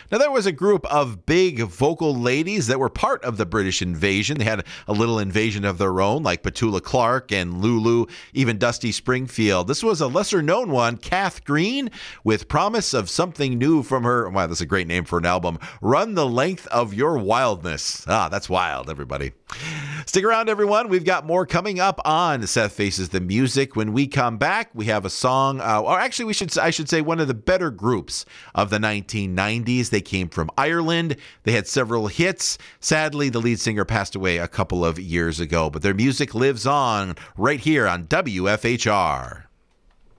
Now, there was a group of big vocal ladies that were part of the British invasion. They had a little invasion of their own, like Petula Clark and Lulu, even Dusty Springfield. This was a lesser-known one, Kath Green, with Promise of Something New from her, wow, that's a great name for an album, Run the Length of Your Wildness. Ah, that's wild, everybody. Stick around, everyone. We've got more coming up on Seth Faces the Music. When we come back, we have a song, or actually I should say one of the better groups of the 1990s. They came from Ireland. They had several hits. Sadly, the lead singer passed away a couple of years ago, but their music lives on right here on WFHR.